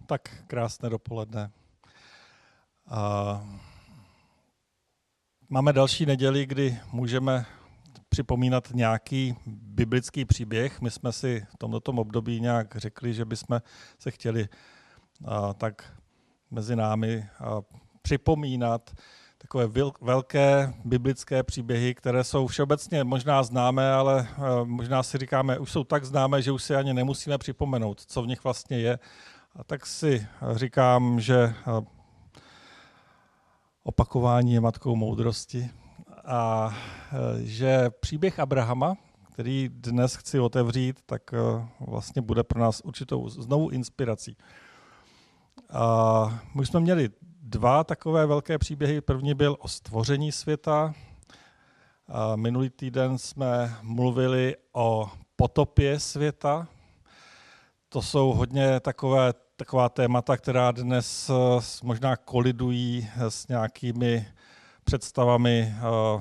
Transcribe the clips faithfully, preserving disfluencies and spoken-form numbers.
Tak krásné dopoledne. A máme další neděli, kdy můžeme připomínat nějaký biblický příběh. My jsme si v tomto období nějak řekli, že bychom se chtěli a, tak mezi námi a, připomínat takové velké biblické příběhy, které jsou všeobecně možná známé, ale a, možná si říkáme, už jsou tak známé, že už si ani nemusíme připomenout, co v nich vlastně je. A tak si říkám, že opakování je matkou moudrosti a že příběh Abrahama, který dnes chci otevřít, tak vlastně bude pro nás určitou znovu inspirací. A my jsme měli dva takové velké příběhy. První byl o stvoření světa. A minulý týden jsme mluvili o potopě světa. To jsou hodně takové, taková témata, která dnes možná kolidují s nějakými představami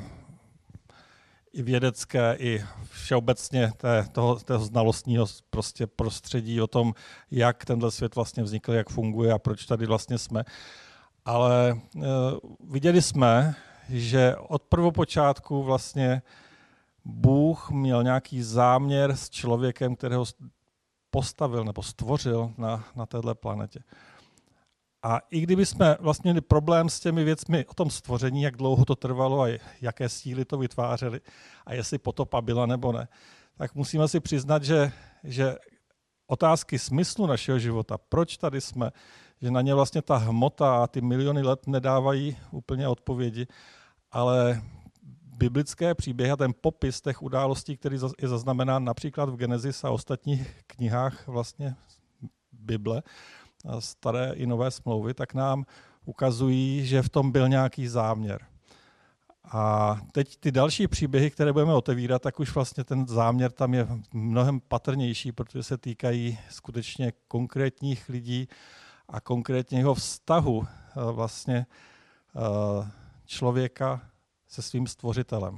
i vědecké, i všeobecně té, toho, toho znalostního prostě prostředí o tom, jak tenhle svět vlastně vznikl, jak funguje a proč tady vlastně jsme. Ale e, viděli jsme, že od prvopočátku vlastně Bůh měl nějaký záměr s člověkem, kterého postavil nebo stvořil na, na této planetě. A i kdyby jsme vlastně měli problém s těmi věcmi o tom stvoření, jak dlouho to trvalo a jaké síly to vytvářely a jestli potopa byla nebo ne, tak musíme si přiznat, že, že otázky smyslu našeho života, proč tady jsme, že na ně vlastně ta hmota a ty miliony let nedávají úplně odpovědi, ale biblické příběhy a ten popis těch událostí, který je zaznamenán například v Genesis a ostatních knihách vlastně Bible, staré i nové smlouvy, tak nám ukazují, že v tom byl nějaký záměr. A teď ty další příběhy, které budeme otevírat, tak už vlastně ten záměr tam je mnohem patrnější, protože se týkají skutečně konkrétních lidí a konkrétního vztahu vlastně člověka se svým stvořitelem.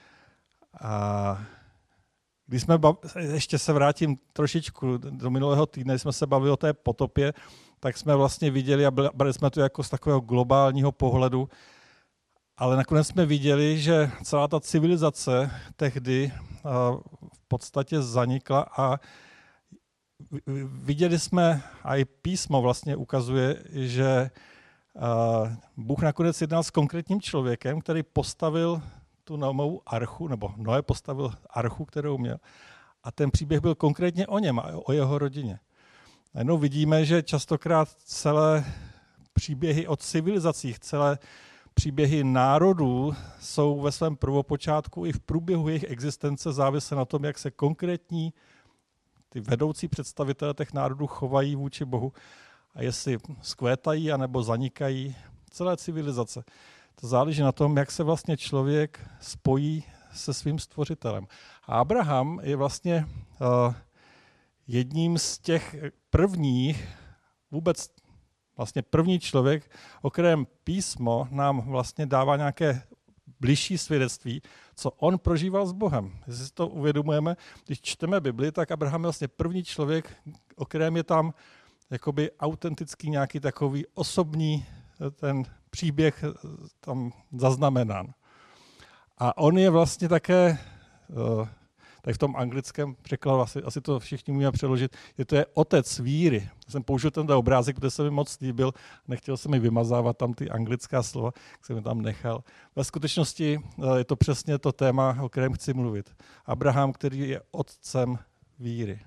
A když jsme bav... ještě se vrátím trošičku do minulého týdne, jsme se bavili o té potopě, tak jsme vlastně viděli a brali jsme to jako z takového globálního pohledu, ale nakonec jsme viděli, že celá ta civilizace tehdy v podstatě zanikla a viděli jsme, a i písmo vlastně ukazuje, že Bůh nakonec jednal s konkrétním člověkem, který postavil tu Noemovu archu, nebo Noé postavil archu, kterou měl. A ten příběh byl konkrétně o něm a o jeho rodině. Najednou vidíme, že častokrát celé příběhy o civilizacích, celé příběhy národů jsou ve svém prvopočátku i v průběhu jejich existence závislé na tom, jak se konkrétní ty vedoucí představitelé těch národů chovají vůči Bohu a jestli zkvétají anebo zanikají celé civilizace. To záleží na tom, jak se vlastně člověk spojí se svým stvořitelem. A Abraham je vlastně uh, jedním z těch prvních, vůbec vlastně první člověk, o kterém písmo nám vlastně dává nějaké bližší svědectví, co on prožíval s Bohem. Jestli si to uvědomujeme, když čteme Bibli, tak Abraham je vlastně první člověk, o kterém je tam jakoby autentický nějaký takový osobní ten příběh tam zaznamenán. A on je vlastně také, tak v tom anglickém překladu, asi, asi to všichni můžeme přeložit, je to je otec víry. Já jsem použil ten obrázek, protože se mi moc líbil, nechtěl jsem mi vymazávat tam ty anglická slova, tak jsem je tam nechal. Ve skutečnosti je to přesně to téma, o kterém chci mluvit. Abraham, který je otcem víry.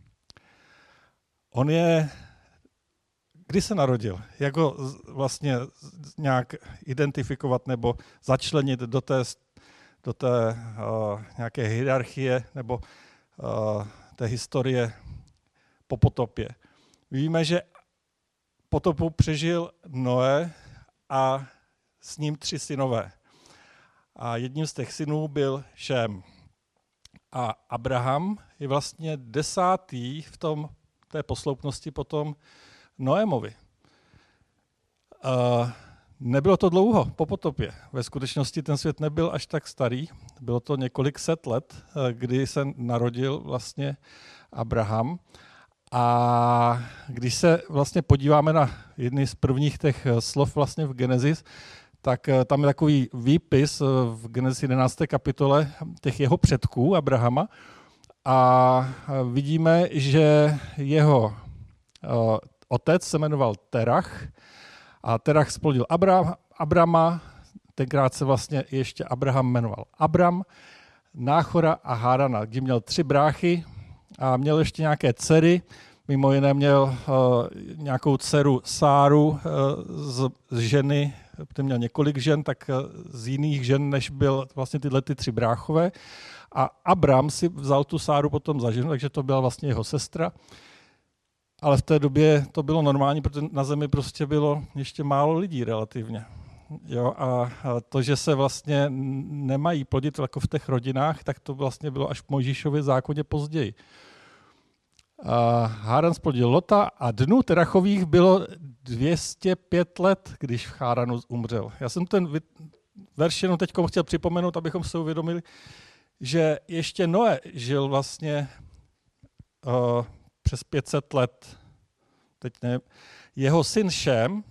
On je Kdy se narodil? Jak ho vlastně nějak identifikovat nebo začlenit do té, do té uh, nějaké hierarchie nebo uh, té historie po potopě? Víme, že potopu přežil Noé a s ním tři synové. A jedním z těch synů byl Šém. A Abraham je vlastně desátý v tom, té posloupnosti potom Noémovi. Uh, nebylo to dlouho po potopě. Ve skutečnosti ten svět nebyl až tak starý. Bylo to několik set let, kdy se narodil vlastně Abraham. A když se vlastně podíváme na jedny z prvních těch slov vlastně v Genesis, tak tam je takový výpis v Genesis jedenácté kapitole těch jeho předků Abrahama a vidíme, že jeho otec se jmenoval Terach a Terach splodil Abra, Abrama, tenkrát se vlastně ještě Abraham jmenoval Abram, Náchora a Hárana, kdy měl tři bráchy a měl ještě nějaké dcery. Mimo jiné měl uh, nějakou dceru Sáru uh, z, z ženy, který měl několik žen, tak uh, z jiných žen, než byl vlastně tyhle ty tři bráchové. A Abram si vzal tu Sáru potom za ženu, takže to byla vlastně jeho sestra. Ale v té době to bylo normální, protože na zemi prostě bylo ještě málo lidí relativně. Jo, a to, že se vlastně nemají plodit jako v těch rodinách, tak to vlastně bylo až v Mojžíšově zákoně později. A Háran splodil Lota a dnů Terachových bylo dvě stě pět let, když v Háranu umřel. Já jsem ten verš jenom teď chtěl připomenout, abychom se uvědomili, že ještě Noé žil vlastně uh, přes pět set let. Teď ne. Jeho syn Šém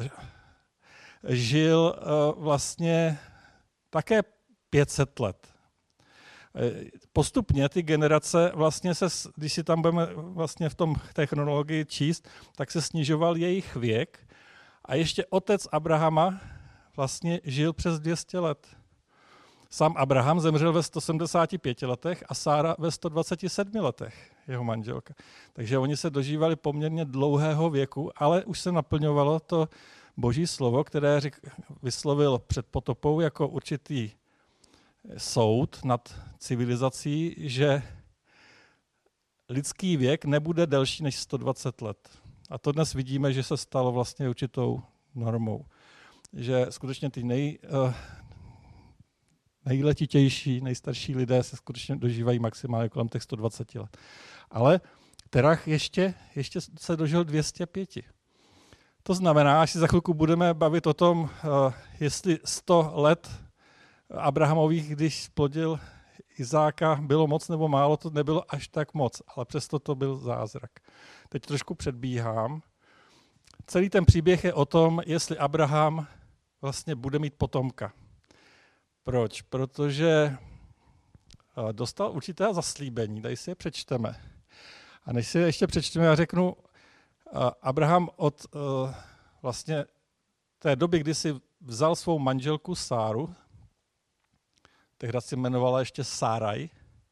žil uh, vlastně také pět set let. Postupně ty generace vlastně se, když si tam budeme vlastně v tom té chronologii číst, tak se snižoval jejich věk a ještě otec Abrahama vlastně žil přes dvě stě let. Sám Abraham zemřel ve sto sedmdesáti pěti letech a Sára ve sto dvaceti sedmi letech, jeho manželka. Takže oni se dožívali poměrně dlouhého věku, ale už se naplňovalo to Boží slovo, které vyslovil před potopou jako určitý soud nad civilizací, že lidský věk nebude delší než sto dvacet let. A to dnes vidíme, že se stalo vlastně určitou normou. Že skutečně ty nej, uh, nejletitější, nejstarší lidé se skutečně dožívají maximálně kolem těch sto dvacet let. Ale Terach ještě, ještě se dožil dvě stě pět. To znamená, až si za chvilku budeme bavit o tom, uh, jestli sto let Abrahamových, když splodil Izáka, bylo moc nebo málo, to nebylo až tak moc, ale přesto to byl zázrak. Teď trošku předbíhám. Celý ten příběh je o tom, jestli Abraham vlastně bude mít potomka. Proč? Protože dostal určité zaslíbení, tady si je přečteme. A než si je ještě přečteme, já řeknu, Abraham od vlastně té doby, kdy si vzal svou manželku Sáru, tehdy se jmenovala ještě Sáraj,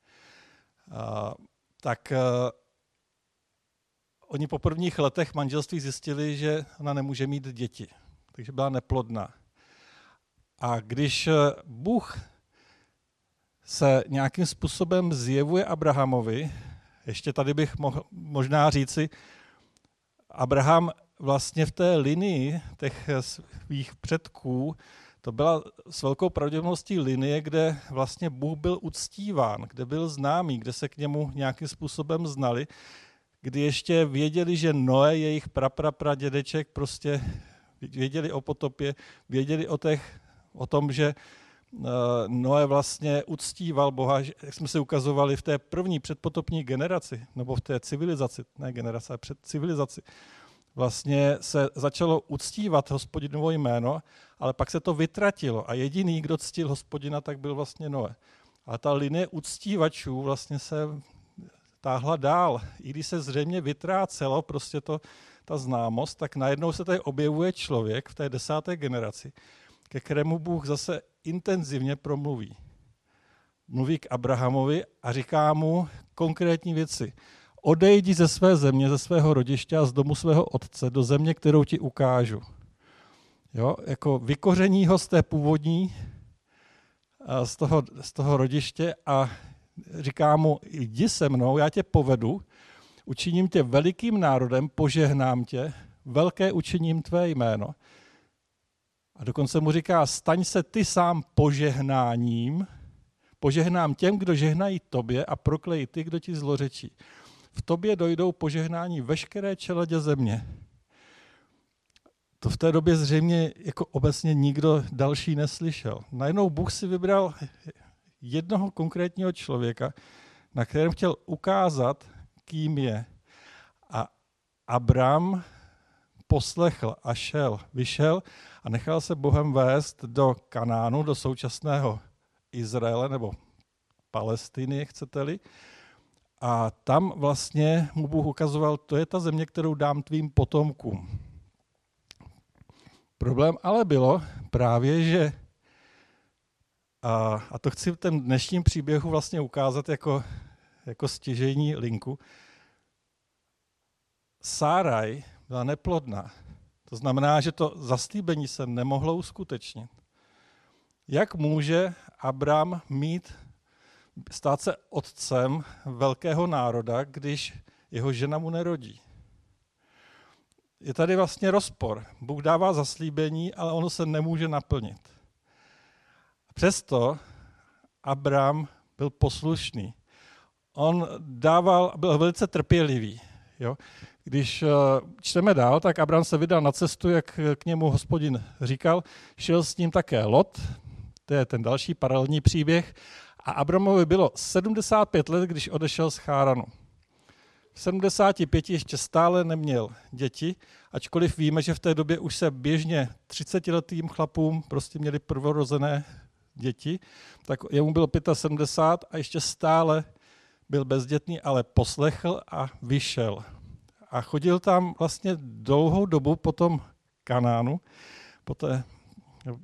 tak oni po prvních letech manželství zjistili, že ona nemůže mít děti, takže byla neplodná. A když Bůh se nějakým způsobem zjevuje Abrahamovi, ještě tady bych mohl možná říci, Abraham vlastně v té linii těch svých předků, to byla s velkou pravděpodobností linie, kde vlastně Bůh byl uctíván, kde byl známý, kde se k němu nějakým způsobem znali, kdy ještě věděli, že Noé, jejich praprapradědeček, prostě věděli o potopě, věděli o, těch, o tom, že Noé vlastně uctíval Boha, jak jsme si ukazovali v té první předpotopní generaci, nebo v té civilizaci, ne generace, ale před civilizaci, vlastně se začalo uctívat Hospodinovo jméno, ale pak se to vytratilo a jediný, kdo ctil Hospodina, tak byl vlastně Noé. A ta linie uctívačů vlastně se táhla dál. I když se zřejmě vytrácelo prostě to, ta známost, tak najednou se tady objevuje člověk v té desáté generaci, ke kterému Bůh zase intenzivně promluví. Mluví k Abrahamovi a říká mu konkrétní věci. Odejdi ze své země, ze svého rodiště a z domu svého otce do země, kterou ti ukážu. Jo, jako vykoření ho z té původní, z toho, z toho rodiště a říká mu, jdi se mnou, já tě povedu, učiním tě velikým národem, požehnám tě, velké učiním tvé jméno. A dokonce mu říká, staň se ty sám požehnáním, požehnám těm, kdo žehnají tobě a proklej ty, kdo ti zlořečí. V tobě dojdou požehnání veškeré čeledě země. To v té době zřejmě jako obecně nikdo další neslyšel. Najednou Bůh si vybral jednoho konkrétního člověka, na kterém chtěl ukázat, kým je. A Abram poslechl a šel, vyšel a nechal se Bohem vést do Kanánu, do současného Izraele nebo Palestiny, chcete-li. A tam vlastně mu Bůh ukazoval, to je ta země, kterou dám tvým potomkům. Problém ale bylo právě, že, a, a to chci v tom dnešním příběhu vlastně ukázat jako, jako stěžejní linku, Sáraj byla neplodná. To znamená, že to zaslíbení se nemohlo uskutečnit. Jak může Abram mít, stát se otcem velkého národa, když jeho žena mu nerodí? Je tady vlastně rozpor. Bůh dává zaslíbení, ale ono se nemůže naplnit. Přesto Abram byl poslušný. On dával, byl velice trpělivý. Jo? Když čteme dál, tak Abram se vydal na cestu, jak k němu Hospodin říkal. Šel s ním také Lot, to je ten další paralelní příběh. A Abramovi bylo sedmdesát pět let, když odešel z Cháranu. V sedmdesáti pěti ještě stále neměl děti, ačkoliv víme, že v té době už se běžně třicetiletým chlapům prostě měli prvorozené děti, tak jemu bylo sedmdesát pět a ještě stále byl bezdětný, ale poslechl a vyšel. A chodil tam vlastně dlouhou dobu po tom Kanánu, po té uh,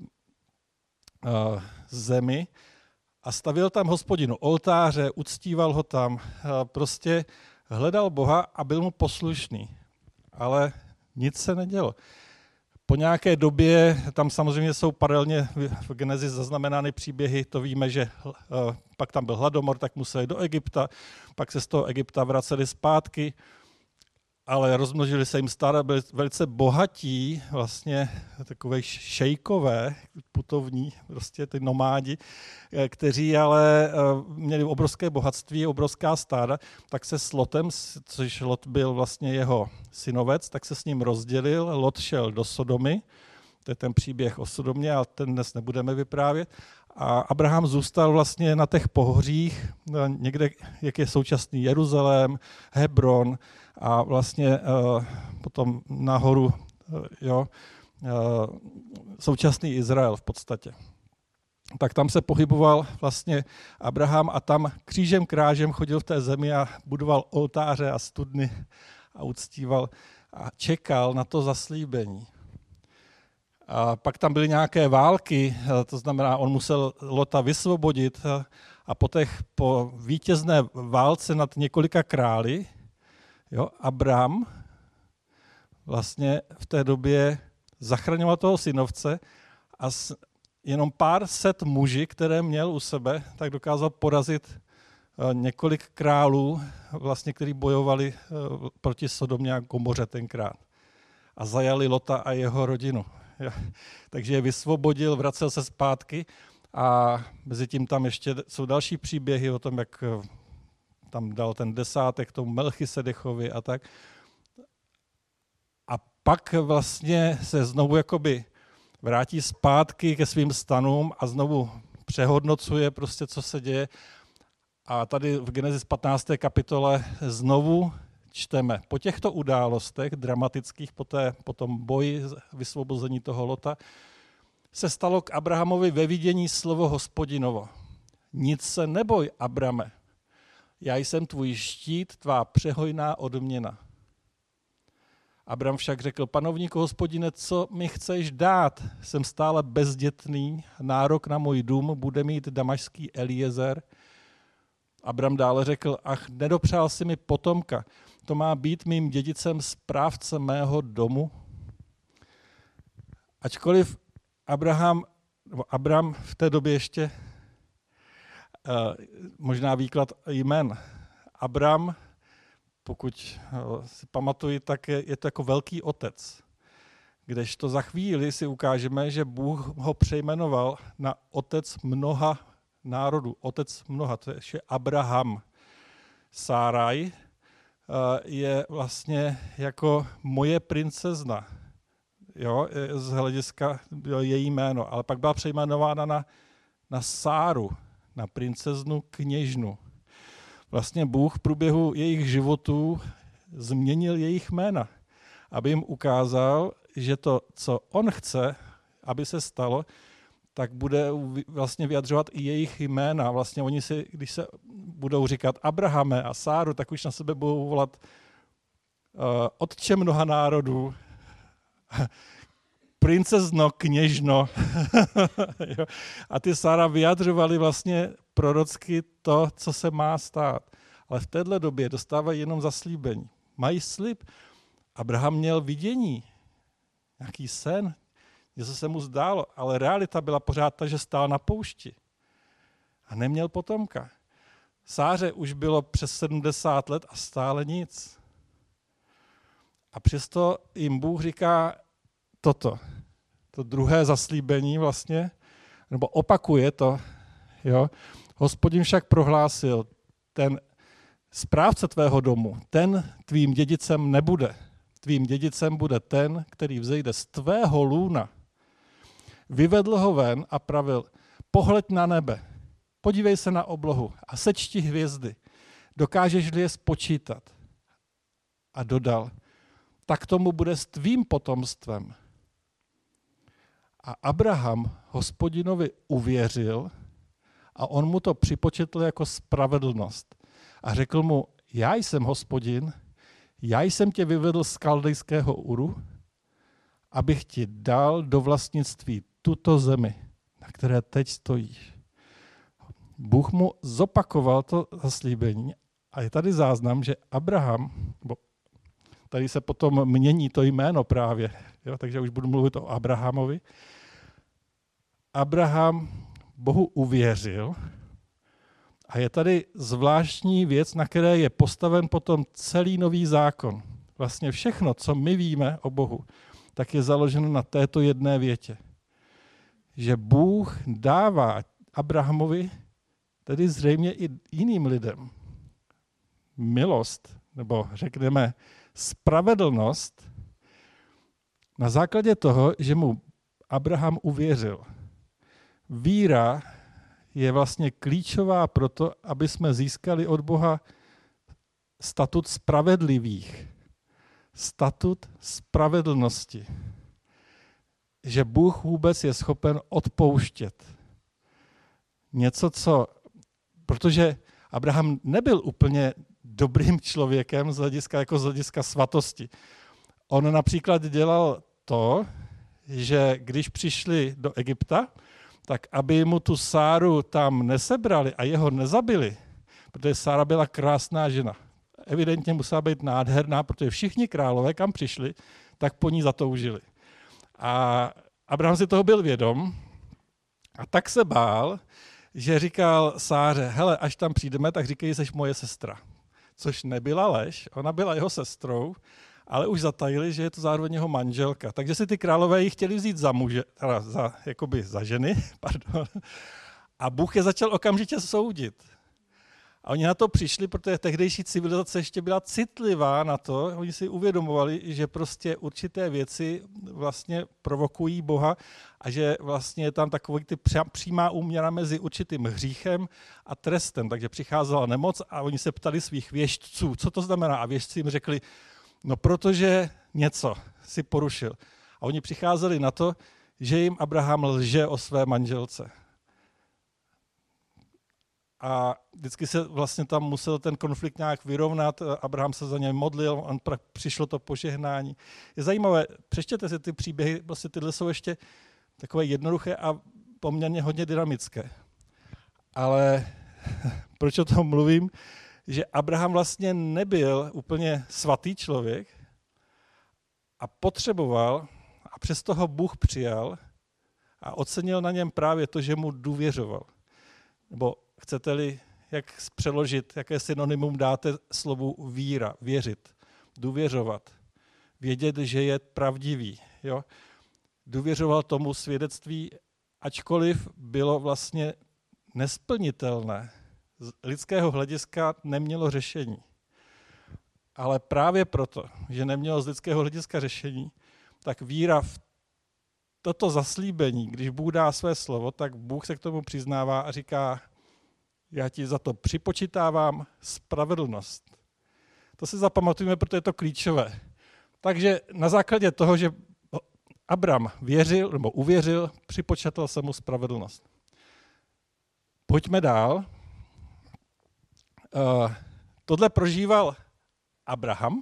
zemi a stavěl tam Hospodinu oltáře, uctíval ho tam, uh, prostě hledal Boha a byl mu poslušný, ale nic se nedělo. Po nějaké době, tam samozřejmě jsou paralelně v Genesis zaznamenány příběhy, to víme, že uh, pak tam byl hladomor, tak museli do Egypta, pak se z toho Egypta vraceli zpátky, ale rozmnožili se jim stáda, byli velice bohatí, vlastně takové šejkové, putovní, prostě ty nomádi, kteří ale měli obrovské bohatství, obrovská stáda, tak se s Lotem, což Lot byl vlastně jeho synovec, tak se s ním rozdělil, Lot šel do Sodomy, to je ten příběh o Sodomě, ale ten dnes nebudeme vyprávět, a Abraham zůstal vlastně na těch pohořích, někde, jak je současný Jeruzalém, Hebron a vlastně uh, potom nahoru uh, jo, uh, současný Izrael v podstatě. Tak tam se pohyboval vlastně Abraham a tam křížem krážem chodil v té zemi a budoval oltáře a studny a uctíval a čekal na to zaslíbení. A pak tam byly nějaké války, to znamená, on musel Lota vysvobodit a po, těch, po vítězné válce nad několika králi, jo, Abram vlastně v té době zachraňoval toho synovce a s jenom pár set muži, které měl u sebe, tak dokázal porazit několik králů, vlastně, kteří bojovali proti Sodomě a Gomoře tenkrát. A zajali Lota a jeho rodinu. Takže je vysvobodil, vracel se zpátky a mezi tím tam ještě jsou další příběhy o tom, jak tam dal ten desátek tomu Melchisedechovi a tak. A pak vlastně se znovu jakoby vrátí zpátky ke svým stanům a znovu přehodnocuje prostě, co se děje. A tady v Genesis patnácté kapitole znovu čteme. Po těchto událostech dramatických, po, té, po tom boji, vysvobození toho Lota, se stalo k Abrahamovi ve vidění slovo Hospodinovo. Nic se neboj, Abrame, já jsem tvůj štít, tvá přehojná odměna. Abram však řekl, panovníku Hospodine, co mi chceš dát? Jsem stále bezdětný, nárok na můj dům bude mít damašský Eliezer. Abram dále řekl, ach, nedopřál si mi potomka, to má být mým dědicem správce mého domu. Ačkoliv Abraham, nebo Abram v té době ještě, možná výklad jmen, Abram, pokud si pamatuji, tak je, je to jako velký otec. Kdežto za chvíli si ukážeme, že Bůh ho přejmenoval na otec mnoha národů, otec mnoha, to je Abraham. Sáraj je vlastně jako moje princezna, jo, z hlediska její jméno, ale pak byla přejmenována na, na Sáru, na princeznu kněžnu. Vlastně Bůh v průběhu jejich životů změnil jejich jména, aby jim ukázal, že to, co on chce, aby se stalo, tak bude vlastně vyjadřovat i jejich jména. Vlastně oni si, když se budou říkat Abrahame a Sáru, tak už na sebe budou volat uh, otče mnoha národů, princezno, kněžno. A ty Sára vyjadřovali vlastně prorocky to, co se má stát. Ale v téhle době dostávají jenom zaslíbení. Mají slib. Abraham měl vidění, nějaký sen, něco se mu zdálo, ale realita byla pořád ta, že stál na poušti a neměl potomka. Sáře už bylo přes sedmdesát let a stále nic. A přesto jim Bůh říká toto, to druhé zaslíbení vlastně, nebo opakuje to. Jo. Hospodin však prohlásil, ten správce tvého domu, ten tvým dědicem nebude. Tvým dědicem bude ten, který vzejde z tvého lůna. Vyvedl ho ven a pravil, pohleď na nebe, podívej se na oblohu a sečti hvězdy, dokážeš-li je spočítat. A dodal, tak tomu bude s tvým potomstvem. A Abraham Hospodinovi uvěřil a on mu to připočetl jako spravedlnost. A řekl mu, já jsem Hospodin, já jsem tě vyvedl z Kaldejského Uru, abych ti dal do vlastnictví tuto zemi, na které teď stojíš. Bůh mu zopakoval to zaslíbení a je tady záznam, že Abraham, bo tady se potom mění to jméno právě, jo, takže už budu mluvit o Abrahamovi. Abraham Bohu uvěřil a je tady zvláštní věc, na které je postaven potom celý nový zákon. Vlastně všechno, co my víme o Bohu, tak je založeno na této jedné větě. Že Bůh dává Abrahamovi, tedy zřejmě i jiným lidem, milost, nebo řekneme spravedlnost, na základě toho, že mu Abraham uvěřil. Víra je vlastně klíčová pro to, aby jsme získali od Boha statut spravedlivých, statut spravedlnosti. Že Bůh vůbec je schopen odpouštět. Něco, co... Protože Abraham nebyl úplně dobrým člověkem z hlediska, jako z hlediska svatosti. On například dělal to, že když přišli do Egypta, tak aby mu tu Sáru tam nesebrali a jeho nezabili, protože Sára byla krásná žena. Evidentně musela být nádherná, protože všichni králové, kam přišli, tak po ní zatoužili. A Abraham si toho byl vědom a tak se bál, že říkal Sáře, hele, až tam přijdeme, tak říkej, že jsi moje sestra. Což nebyla lež, ona byla jeho sestrou, ale už zatajili, že je to zároveň jeho manželka. Takže si ty králové ji chtěli vzít za muže, teda za, jakoby za ženy, pardon. A Bůh je začal okamžitě soudit. A oni na to přišli, protože tehdejší civilizace ještě byla citlivá na to, oni si uvědomovali, že prostě určité věci vlastně provokují Boha a že vlastně je tam takový ty přímá úměra mezi určitým hříchem a trestem. Takže přicházela nemoc a oni se ptali svých věštců, co to znamená. A věštci jim řekli, no protože něco si porušil. A oni přicházeli na to, že jim Abraham lže o své manželce. A vždycky se vlastně tam musel ten konflikt nějak vyrovnat, Abraham se za něj modlil, on přišlo to požehnání. Je zajímavé, přečtěte si ty příběhy, vlastně tyhle jsou ještě takové jednoduché a poměrně hodně dynamické. Ale proč o tom mluvím? Že Abraham vlastně nebyl úplně svatý člověk a potřeboval, a přesto ho Bůh přijal a ocenil na něm právě to, že mu důvěřoval. Nebo chcete-li, jak přeložit, jaké synonymum dáte slovu víra, věřit, důvěřovat, vědět, že je pravdivý. Jo? Důvěřoval tomu svědectví, ačkoliv bylo vlastně nesplnitelné. Z lidského hlediska nemělo řešení. Ale právě proto, že nemělo z lidského hlediska řešení, tak víra v toto zaslíbení, když Bůh dá své slovo, tak Bůh se k tomu přiznává a říká, já ti za to připočítávám spravedlnost. To si zapamatujeme, protože je to klíčové. Takže na základě toho, že Abram věřil, nebo uvěřil, připočetl se mu spravedlnost. Pojďme dál. Uh, tohle prožíval Abraham,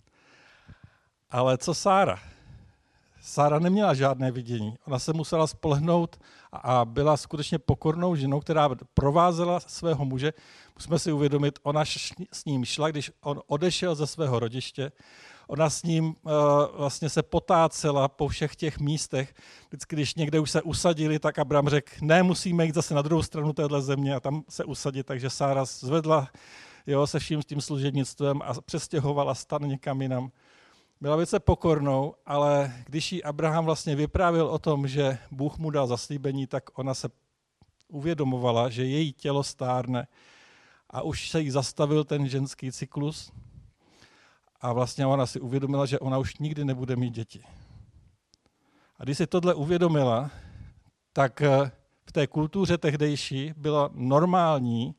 ale co Sára? Sára neměla žádné vidění. Ona se musela spolehnout a byla skutečně pokornou ženou, která provázela svého muže. Musíme si uvědomit, ona s ním šla, když on odešel ze svého rodiště. Ona s ním uh, vlastně se potácela po všech těch místech. Vždycky, když někde už se usadili, tak Abram řekl, ne, musíme jít zase na druhou stranu téhle země a tam se usadit. Takže Sára zvedla jo, se vším tím služebnictvem a přestěhovala stan někam jinam. Byla velice pokornou, ale když jí Abraham vlastně vyprávěl o tom, že Bůh mu dal zaslíbení, tak ona se uvědomovala, že její tělo stárne a už se jí zastavil ten ženský cyklus a vlastně ona si uvědomila, že ona už nikdy nebude mít děti. A když si tohle uvědomila, tak v té kultuře tehdejší bylo normální,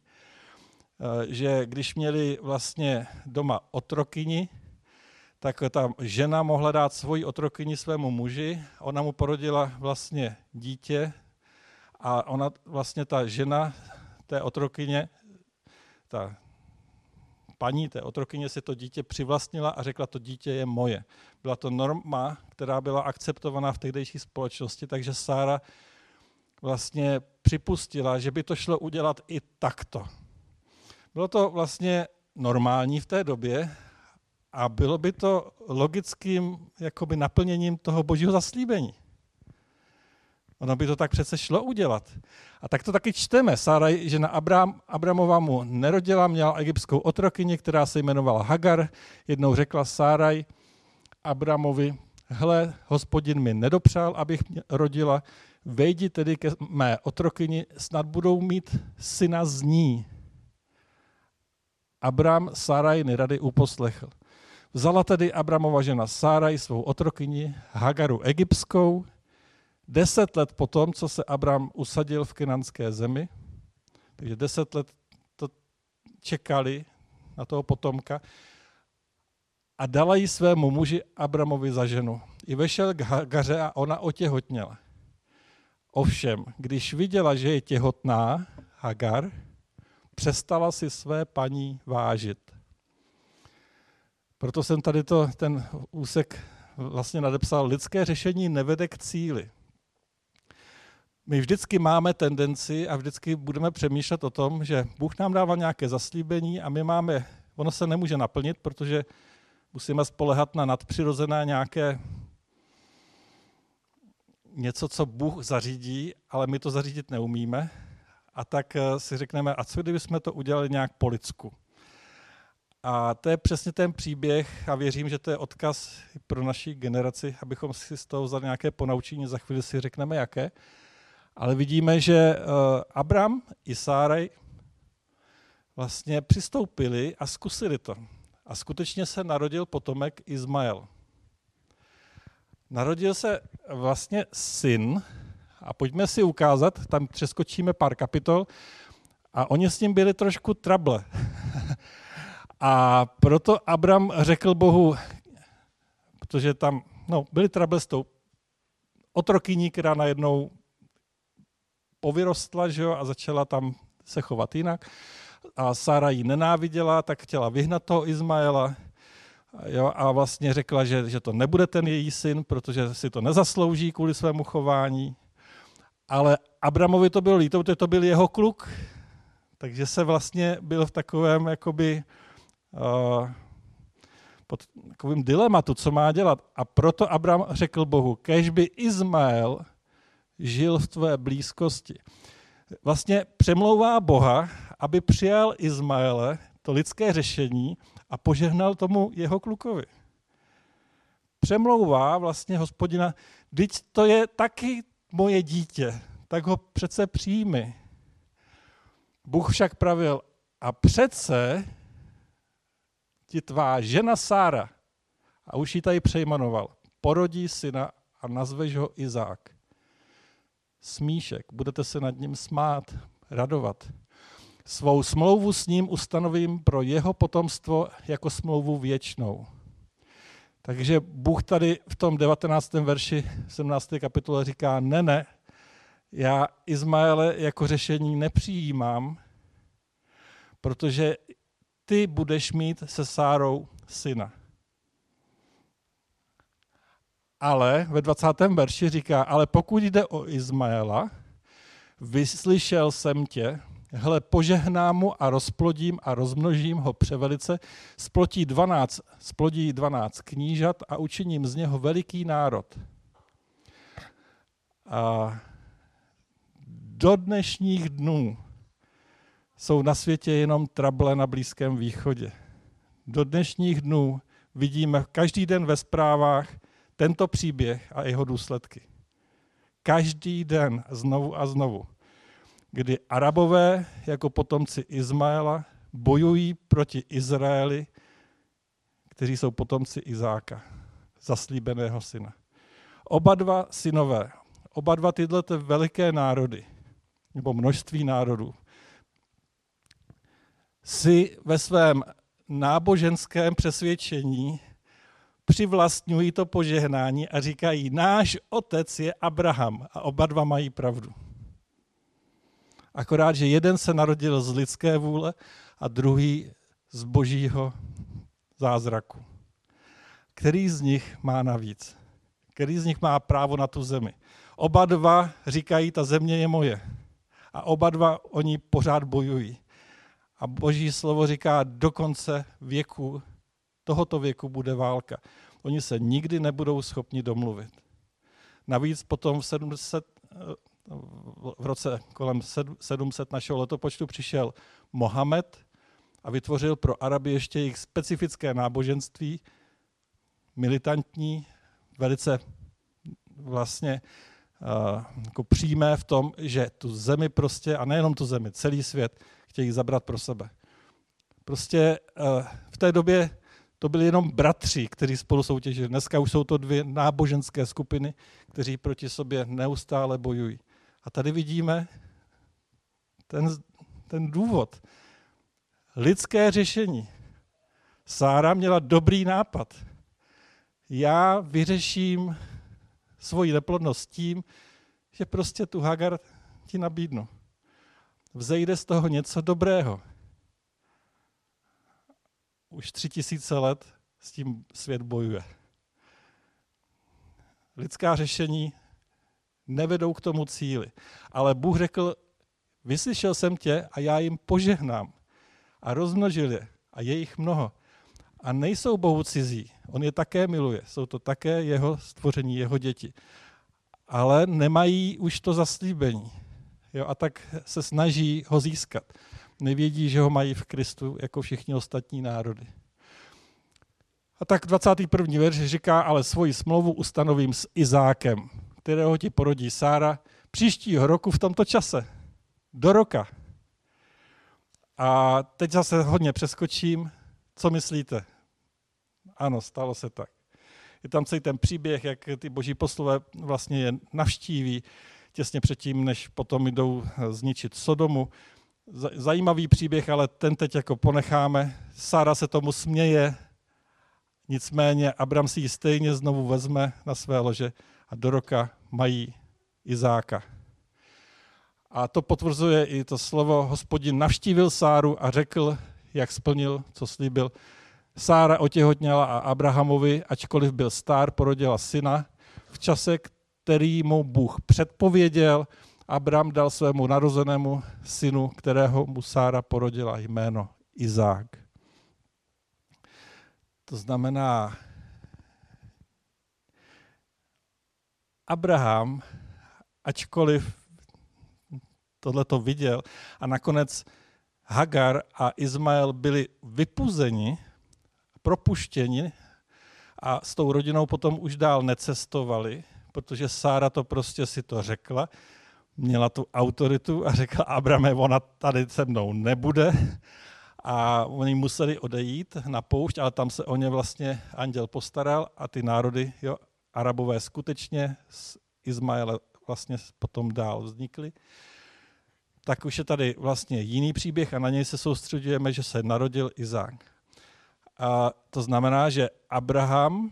že když měli vlastně doma otrokyni, tak ta žena mohla dát svoji otrokyni svému muži, ona mu porodila vlastně dítě a ona vlastně ta žena té otrokyně, ta paní té otrokyně si to dítě přivlastnila a řekla, to dítě je moje. Byla to norma, která byla akceptovaná v tehdejší společnosti, takže Sára vlastně připustila, že by to šlo udělat i takto. Bylo to vlastně normální v té době a bylo by to logickým jakoby naplněním toho božího zaslíbení. Ono by to tak přece šlo udělat. A tak to taky čteme. Sára, žena Abram, Abramova mu nerodila, měla egyptskou otrokyni, která se jmenovala Hagar. Jednou řekla Sáraj Abramovi, hle, Hospodin mi nedopřál, abych rodila, vejdi tedy ke mé otrokyni, snad budou mít syna z ní. Abram Sárajiny rady uposlechl. Vzala tedy Abramova žena Sáraj svou otrokyni Hagaru egyptskou. Deset let potom, co se Abram usadil v kenanské zemi, takže deset let to čekali na toho potomka a dala ji svému muži Abramovi za ženu. I vešel k Hagaře a ona otěhotněla. Ovšem, když viděla, že je těhotná, Hagar, přestala si své paní vážit. Proto jsem tady to, ten úsek vlastně nadepsal, lidské řešení nevede k cíli. My vždycky máme tendenci a vždycky budeme přemýšlet o tom, že Bůh nám dává nějaké zaslíbení a my máme, ono se nemůže naplnit, protože musíme spoléhat na nadpřirozené nějaké něco, co Bůh zařídí, ale my to zařídit neumíme. A tak si řekneme, a co kdyby jsme to udělali nějak po lidsku? A to je přesně ten příběh a věřím, že to je odkaz pro naši generaci, abychom si z toho vzali nějaké ponaučení, za chvíli si řekneme jaké. Ale vidíme, že Abram i Sáraj vlastně přistoupili a zkusili to. A skutečně se narodil potomek Izmael. Narodil se vlastně syn, a pojďme si ukázat, tam přeskočíme pár kapitol, a oni s ním byli trošku trable. A proto Abram řekl Bohu, protože tam no, byly trable s tou otrokyní, která najednou povyrostla, že jo, a začala tam se chovat jinak. A Sára ji nenáviděla, tak chtěla vyhnat toho Izmaela. Jo, a vlastně řekla, že, že to nebude ten její syn, protože si to nezaslouží kvůli svému chování. Ale Abramovi to bylo líto, protože to byl jeho kluk. Takže se vlastně byl v takovém jakoby, uh, pod takovým dilematu, co má dělat. A proto Abram řekl Bohu, kéž by Izmael žil v tvé blízkosti. Vlastně přemlouvá Boha, aby přijal Izmaele, to lidské řešení, a požehnal tomu jeho klukovi. Přemlouvá vlastně Hospodina, vždyť to je taky moje dítě, tak ho přece přijmi. Bůh však pravil, a přece ti tvá žena Sára, a už ji tady přejmenoval, porodí syna a nazveš ho Izák. Smíšek, budete se nad ním smát, radovat. Svou smlouvu s ním ustanovím pro jeho potomstvo jako smlouvu věčnou. Takže Bůh tady v tom devatenáctém verši sedmnácté kapitole říká, ne, ne, já Izmaele jako řešení nepřijímám, protože ty budeš mít se Sárou syna. Ale ve dvacátém verši říká, ale pokud jde o Izmaela, vyslyšel jsem tě, hle, požehnám mu a rozplodím a rozmnožím ho převelice, splodí dvanáct, splodí dvanáct knížat a učiním z něho veliký národ. A do dnešních dnů jsou na světě jenom trable na Blízkém východě. Do dnešních dnů vidíme každý den ve zprávách tento příběh a jeho důsledky. Každý den znovu a znovu, kdy Arabové jako potomci Izmaela bojují proti Izraeli, kteří jsou potomci Izáka, zaslíbeného syna. Oba dva synové, oba dva tyhle veliké národy, nebo množství národů, si ve svém náboženském přesvědčení přivlastňují to požehnání a říkají, náš otec je Abraham a oba dva mají pravdu. Akorát, že jeden se narodil z lidské vůle a druhý z božího zázraku. Který z nich má navíc? Který z nich má právo na tu zemi? Oba dva říkají, ta země je moje. A oba dva oni pořád bojují. A boží slovo říká, do konce věku, tohoto věku bude válka. Oni se nikdy nebudou schopni domluvit. Navíc potom v, sedmset, v roce kolem sedm set našeho letopočtu přišel Mohamed a vytvořil pro Araby ještě jejich specifické náboženství, militantní, velice vlastně uh, jako přímé v tom, že tu zemi prostě, a nejenom tu zemi, celý svět chtějí zabrat pro sebe. Prostě uh, v té době to byli jenom bratři, kteří spolu soutěžili. Dneska už jsou to dvě náboženské skupiny, kteří proti sobě neustále bojují. A tady vidíme ten, ten důvod. Lidské řešení. Sára měla dobrý nápad. Já vyřeším svoji neplodnost tím, že prostě tu Hagar ti nabídnu. Vzejde z toho něco dobrého. Už tři tisíce let s tím svět bojuje. Lidská řešení nevedou k tomu cíli. Ale Bůh řekl, vyslyšel jsem tě a já jim požehnám. A rozmnožil je. A je jich mnoho. A nejsou Bohu cizí. On je také miluje. Jsou to také jeho stvoření, jeho děti. Ale nemají už to zaslíbení. Jo, a tak se snaží ho získat. Nevědí, že ho mají v Kristu jako všichni ostatní národy. A tak dvacátý první verš říká, ale svoji smlouvu ustanovím s Izákem, kterého ti porodí Sára příštího roku v tomto čase. Do roka. A teď zase hodně přeskočím. Co myslíte? Ano, stalo se tak. Je tam celý ten příběh, jak ty boží poslové vlastně je navštíví těsně předtím, než potom jdou zničit Sodomu. Zajímavý příběh, ale ten teď jako ponecháme. Sára se tomu směje, nicméně Abram si ji stejně znovu vezme na své lože a do roka mají Izáka. A to potvrzuje i to slovo, Hospodin navštívil Sáru a řekl, jak splnil, co slíbil. Sára otěhotněla a Abrahamovi, ačkoliv byl stár, porodila syna. V čase, který mu Bůh předpověděl, Abram dal svému narozenému synu, kterého mu Sára porodila, jméno Izák. To znamená, Abraham, ačkoliv tohleto viděl, a nakonec Hagar a Izmael byli vypuzeni, propuštěni a s tou rodinou potom už dál necestovali, protože Sára to prostě si to řekla, měla tu autoritu a řekla, Abrame, ona tady se mnou nebude. A oni museli odejít na poušť, ale tam se o ně vlastně anděl postaral a ty národy, jo, Arabové skutečně z Izmaele vlastně potom dál vznikly. tak už je tady vlastně jiný příběh a na něj se soustředujeme, že se narodil Izák. A to znamená, že Abraham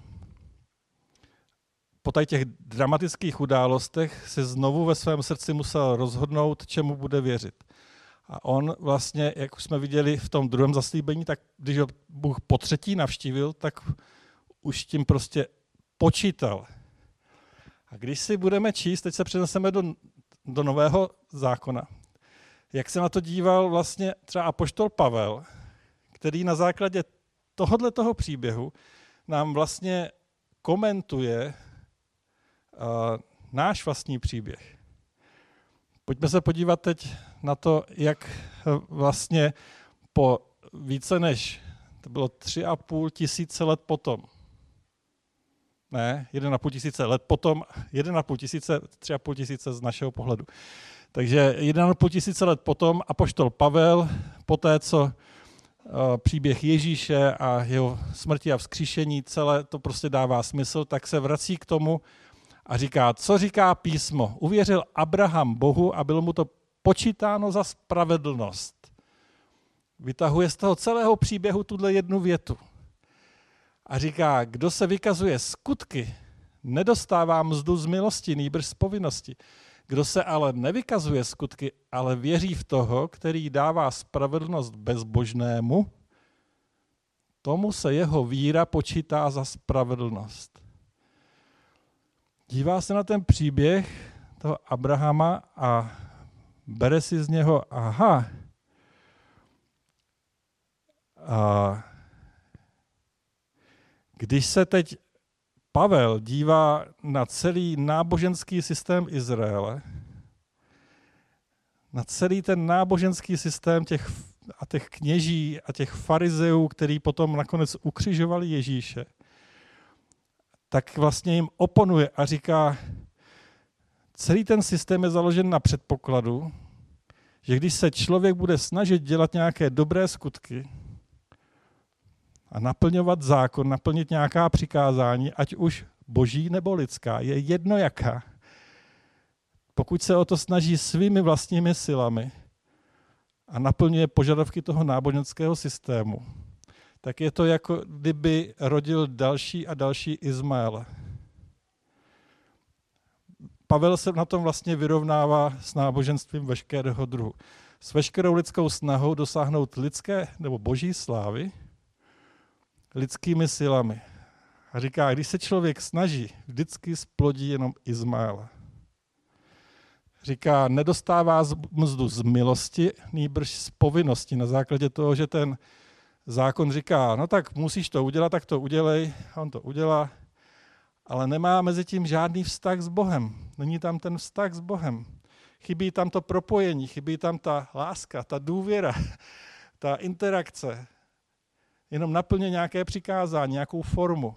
po tady těch dramatických událostech se znovu ve svém srdci musel rozhodnout, čemu bude věřit. A on vlastně, jak už jsme viděli v tom druhém zaslíbení, tak když ho Bůh po třetí navštívil, tak už tím prostě počítal. A když si budeme číst, teď se přeneseme do, do Nového zákona, jak se na to díval vlastně třeba apoštol Pavel, který na základě tohohle toho příběhu nám vlastně komentuje uh, náš vlastní příběh. Pojďme se podívat teď na to, jak vlastně po více než, to bylo tři a půl tisíce let potom, ne, jeden a půl tisíce let potom, jeden a půl tisíce, tři a půl tisíce z našeho pohledu. Takže jeden a půl tisíce let potom apoštol Pavel, poté co uh, příběh Ježíše a jeho smrti a vzkříšení, celé to prostě dává smysl, tak se vrací k tomu a říká, co říká písmo. Uvěřil Abraham Bohu a bylo mu to počítáno za spravedlnost. Vytahuje z toho celého příběhu tuhle jednu větu. A říká, kdo se vykazuje skutky, nedostává mzdu z milosti, nýbrž z povinnosti. Kdo se ale nevykazuje skutky, ale věří v toho, který dává spravedlnost bezbožnému, tomu se jeho víra počítá za spravedlnost. Dívá se na ten příběh toho Abrahama a bere si z něho, aha, a když se teď Pavel dívá na celý náboženský systém Izraele, na celý ten náboženský systém těch, a těch kněží a těch farizeů, který potom nakonec ukřižovali Ježíše, tak vlastně jim oponuje a říká, celý ten systém je založen na předpokladu, že když se člověk bude snažit dělat nějaké dobré skutky a naplňovat zákon, naplnit nějaká přikázání, ať už boží nebo lidská, je jedno jaká. Pokud se o to snaží svými vlastními silami a naplňuje požadavky toho náboženského systému, tak je to jako kdyby rodil další a další Izmaele. Pavel se na tom vlastně vyrovnává s náboženstvím veškerého druhu. S veškerou lidskou snahou dosáhnout lidské nebo boží slávy lidskými silami. A říká, když se člověk snaží, vždycky splodí jenom Izmaela. Říká, nedostává mzdu z milosti, nýbrž z povinnosti, na základě toho, že ten zákon říká, no tak musíš to udělat, tak to udělej, a on to udělá, ale nemá mezi tím žádný vztah s Bohem. Není tam ten vztah s Bohem. Chybí tam to propojení, chybí tam ta láska, ta důvěra, ta interakce. Jenom naplně nějaké přikázání, nějakou formu.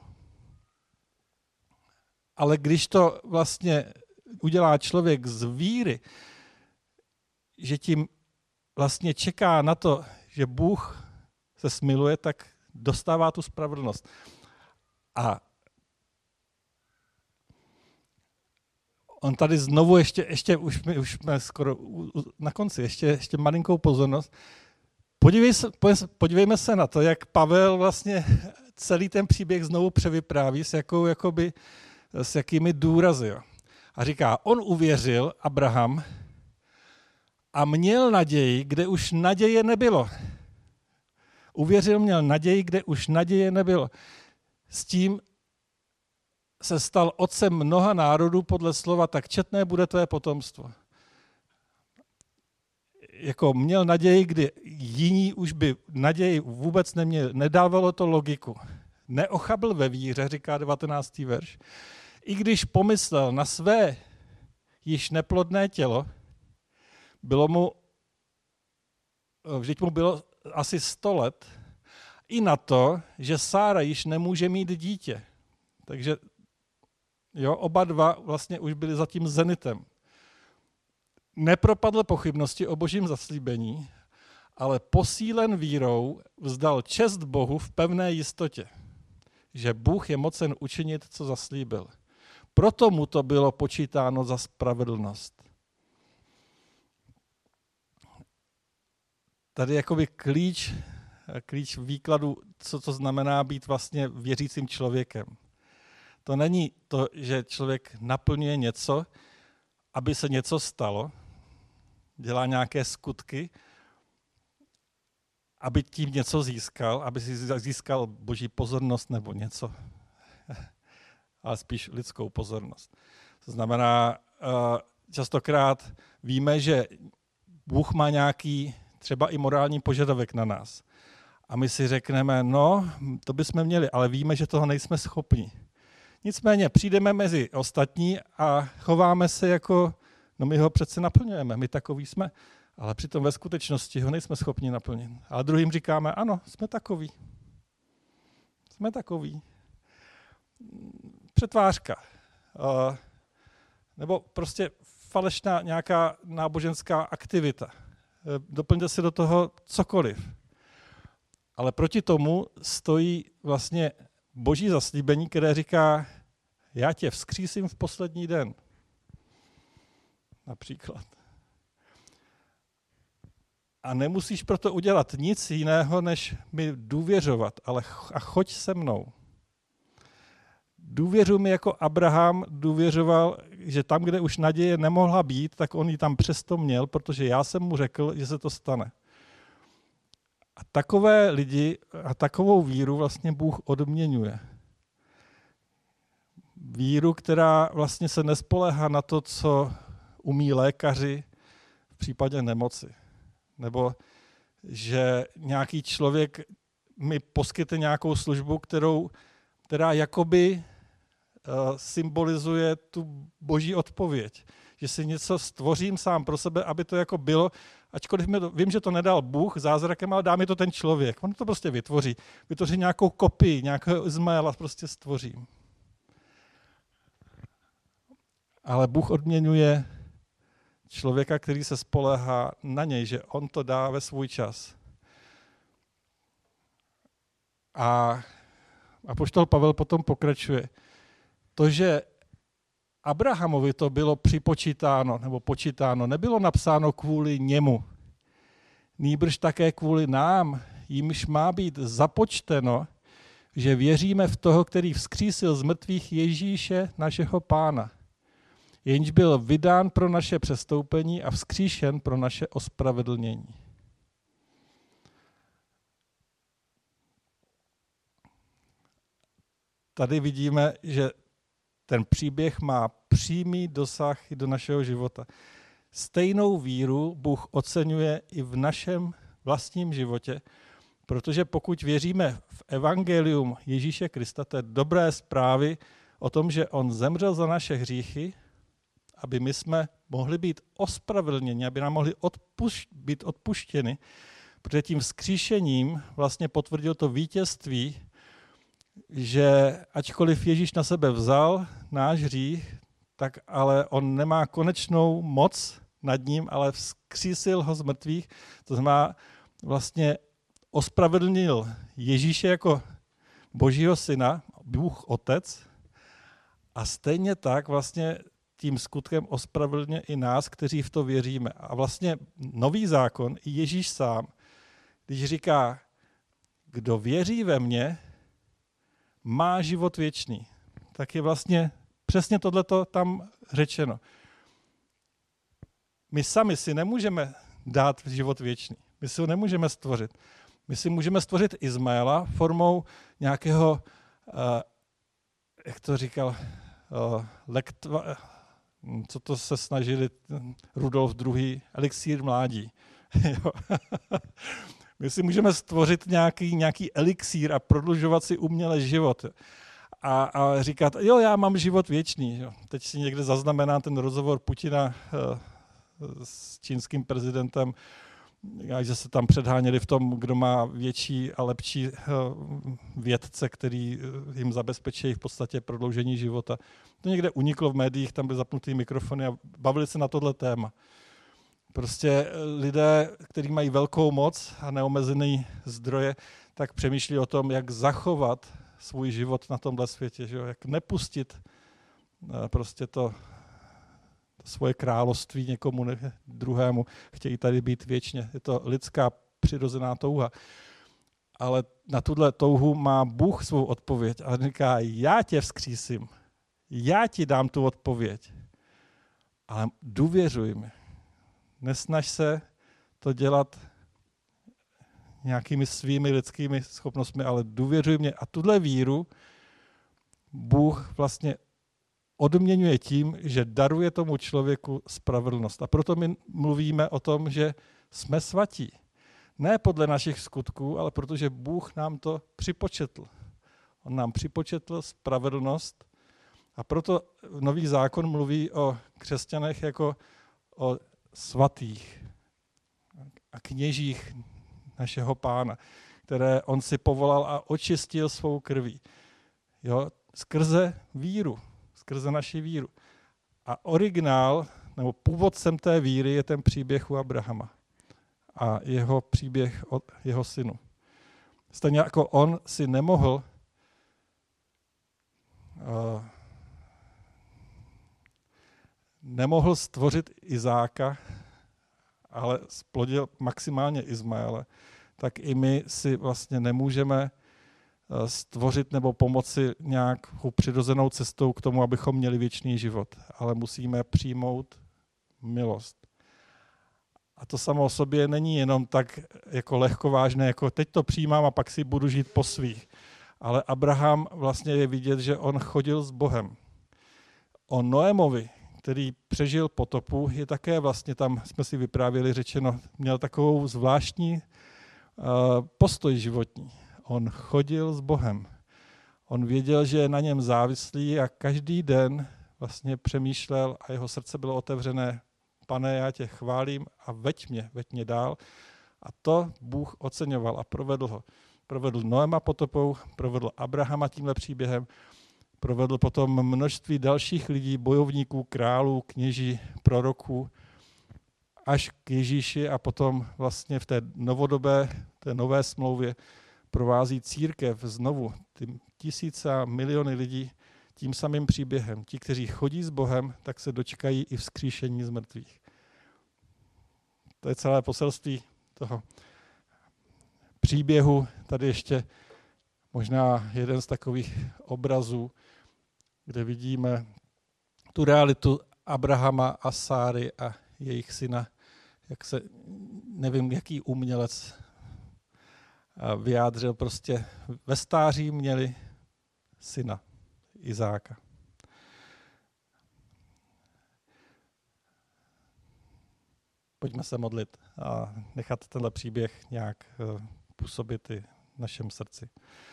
Ale když to vlastně udělá člověk z víry, že tím vlastně čeká na to, že Bůh se smiluje, tak dostává tu spravedlnost. A on tady znovu ještě, ještě už, my, už jsme skoro na konci, ještě, ještě malinkou pozornost. Podívej se, podívejme se na to, jak Pavel vlastně celý ten příběh znovu převypráví s, jakou, jakoby, s jakými důrazy. Jo. A říká, on uvěřil, Abraham, a měl naději, kde už naděje nebylo. Uvěřil, měl naději, kde už naděje nebylo. S tím se stal otcem mnoha národů podle slova, tak četné bude tvé potomstvo. Jako měl naději, kdy jiní už by naději vůbec neměli, nedávalo to logiku. Neochabl ve víře, říká devatenáctý verš. I když pomyslel na své již neplodné tělo, bylo mu, vždyť mu bylo asi sto let, i na to, že Sára již nemůže mít dítě. Takže jo, oba dva vlastně už byli za tím zenitem. Nepropadl pochybnosti o božím zaslíbení, ale posílen vírou vzdal čest Bohu v pevné jistotě, že Bůh je mocen učinit, co zaslíbil. Proto mu to bylo počítáno za spravedlnost. tady jakoby klíč, klíč výkladu, co to znamená být vlastně věřícím člověkem. To není to, že člověk naplňuje něco, aby se něco stalo, dělá nějaké skutky, aby tím něco získal, aby si získal boží pozornost nebo něco, ale spíš lidskou pozornost. To znamená, častokrát víme, že Bůh má nějaký třeba i morální požadavek na nás. A my si řekneme, no, to bychom měli, ale víme, že toho nejsme schopni. Nicméně přijdeme mezi ostatní a chováme se jako, no my ho přece naplňujeme, my takový jsme, ale přitom ve skutečnosti ho nejsme schopni naplnit. Ale druhým říkáme, ano, jsme takový. Jsme takový. Přetvářka. Uh, nebo prostě falešná nějaká náboženská aktivita. Doplňte si do toho cokoliv. Ale proti tomu stojí vlastně boží zaslíbení, které říká, já tě vzkřísím v poslední den. Například. A nemusíš proto udělat nic jiného, než mi důvěřovat, ale a choď se mnou. Důvěřuj mi, jako Abraham důvěřoval, že tam, kde už naděje nemohla být, tak on ji tam přesto měl, protože já jsem mu řekl, že se to stane. A takové lidi a takovou víru vlastně Bůh odměňuje. Víru, která vlastně se nespoléhá na to, co umí lékaři v případě nemoci. Nebo že nějaký člověk mi poskytne nějakou službu, kterou, která jakoby uh, symbolizuje tu boží odpověď. Že si něco stvořím sám pro sebe, aby to jako bylo, ačkoliv mi to, vím, že to nedal Bůh zázrakem, ale dá mi to ten člověk. On to prostě vytvoří. Vytvoří nějakou kopii, nějakého Izmaela prostě stvořím. Ale Bůh odměňuje člověka, který se spoléhá na něj, že on to dá ve svůj čas. A apoštol Pavel potom pokračuje. To, že Abrahamovi to bylo připočítáno nebo počítáno, nebylo napsáno kvůli němu. Nýbrž také kvůli nám, jimž má být započteno, že věříme v toho, který vzkřísil z mrtvých Ježíše, našeho Pána. Jenž byl vydán pro naše přestoupení a vzkříšen pro naše ospravedlnění. Tady vidíme, že ten příběh má přímý dosah i do našeho života. Stejnou víru Bůh oceňuje i v našem vlastním životě, protože pokud věříme v evangelium Ježíše Krista, to je dobré zprávy o tom, že on zemřel za naše hříchy, aby my jsme mohli být ospravedlněni, aby nám mohli odpuš- být odpuštěni, protože tím vzkříšením vlastně potvrdil to vítězství, že ačkoliv Ježíš na sebe vzal náš hřích, tak ale on nemá konečnou moc nad ním, ale vzkřísil ho z mrtvých, to znamená vlastně ospravedlnil Ježíše jako Božího syna, Bůh Otec, a stejně tak vlastně tím skutkem ospravedlně i nás, kteří v to věříme. A vlastně nový zákon, i Ježíš sám, když říká, kdo věří ve mě, má život věčný, tak je vlastně přesně tohleto tam řečeno. My sami si nemůžeme dát život věčný. My si ho nemůžeme stvořit. My si můžeme stvořit Izmaela formou nějakého, uh, jak to říkal, uh, lektva, co to se snažili Rudolf druhý. elixír mládí. My si můžeme stvořit nějaký, nějaký elixír a prodlužovat si uměle život. A, a říkat, jo, já mám život věčný. Jo. Teď si někde zaznamená ten rozhovor Putina uh, s čínským prezidentem, že se tam předháněli v tom, kdo má větší a lepší uh, vědce, který jim zabezpečí v podstatě prodloužení života. To někde uniklo v médiích, tam byly zapnutý mikrofony a bavili se na tohle téma. Prostě lidé, kteří mají velkou moc a neomezený zdroje, tak přemýšlí o tom, jak zachovat svůj život na tomhle světě, že jo? Jak nepustit prostě to, to svoje království někomu ne, druhému. Chtějí tady být věčně. Je to lidská přirozená touha. Ale na tuhle touhu má Bůh svou odpověď a říká, já tě vzkřísím, já ti dám tu odpověď, ale důvěřuj mi. Nesnaž se to dělat nějakými svými lidskými schopnostmi, ale důvěřuj mě. A tuhle víru Bůh vlastně odměňuje tím, že daruje tomu člověku spravedlnost. A proto my mluvíme o tom, že jsme svatí. Ne podle našich skutků, ale protože Bůh nám to připočetl. On nám připočetl spravedlnost a proto Nový zákon mluví o křesťanech jako o svatých a kněžích našeho Pána, které on si povolal a očistil svou krví. Jo, skrze víru, skrze naši víru. A originál, nebo původcem té víry je ten příběh u Abrahama a jeho příběh od jeho synu. Stejně jako on si nemohl uh, nemohl stvořit Izáka, ale splodil maximálně Izmaele, tak i my si vlastně nemůžeme stvořit nebo pomoci nějakou přirozenou cestou k tomu, abychom měli věčný život, ale musíme přijmout milost. A to samo o sobě není jenom tak jako lehkovážné, jako teď to přijímám a pak si budu žít po svých. Ale Abraham vlastně je vidět, že on chodil s Bohem. O Noémovi, který přežil potopu, je také vlastně tam, jsme si vyprávěli řečeno, měl takovou zvláštní uh, postoj životní. On chodil s Bohem. On věděl, že je na něm závislý a každý den vlastně přemýšlel a jeho srdce bylo otevřené. Pane, já tě chválím a veď mě, veď mě dál. A to Bůh oceňoval a provedl ho. Provedl Noema potopou, provedl Abrahama tímhle příběhem, provedl potom množství dalších lidí, bojovníků, králů, kněží, proroků, až k Ježíši a potom vlastně v té novodobé, té nové smlouvě provází církev znovu, ty tisíce a miliony lidí tím samým příběhem. Ti, kteří chodí s Bohem, tak se dočkají i vzkříšení z mrtvých. To je celé poselství toho příběhu. Tady ještě možná jeden z takových obrazů, kde vidíme tu realitu Abrahama a Sáry a jejich syna, jak se, nevím, jaký umělec vyjádřil, prostě ve stáří měli syna, Izáka. Pojďme se modlit a nechat tenhle příběh nějak působit i v našem srdci.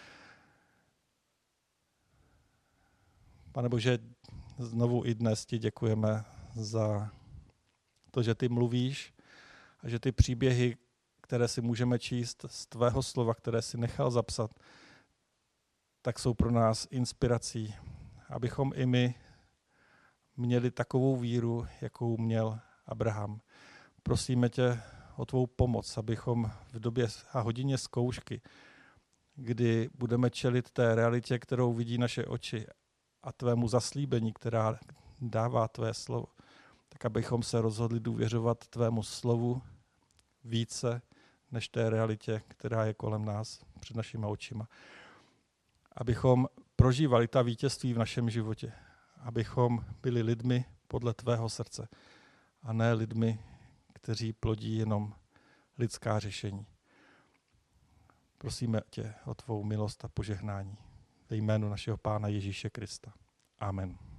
Pane Bože, znovu i dnes ti děkujeme za to, že ty mluvíš a že ty příběhy, které si můžeme číst z tvého slova, které si nechal zapsat, tak jsou pro nás inspirací, abychom i my měli takovou víru, jakou měl Abraham. Prosíme tě o tvou pomoc, abychom v době a hodině zkoušky, kdy budeme čelit té realitě, kterou vidí naše oči, a tvému zaslíbení, která dává tvé slovo, tak abychom se rozhodli důvěřovat tvému slovu více než té realitě, která je kolem nás, před našimi očima. Abychom prožívali ta vítězství v našem životě. Abychom byli lidmi podle tvého srdce a ne lidmi, kteří plodí jenom lidská řešení. Prosíme tě o tvou milost a požehnání ve jménu našeho Pána Ježíše Krista. Amen.